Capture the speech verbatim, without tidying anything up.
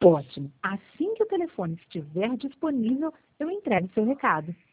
Ótimo. Assim que o telefone estiver disponível, eu entrego seu recado.